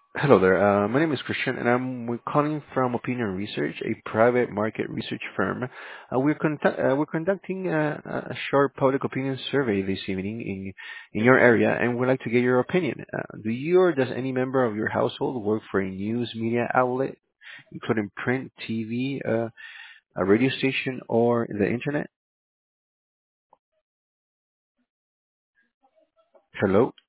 Hello there. My name is Christian, and we're calling from Opinion Research, a private market research firm. We're conducting a short public opinion survey this evening in your area, and we'd like to get your opinion. Do you or does any member of your household work for a news media outlet, including print, TV, a radio station, or the internet? Hello?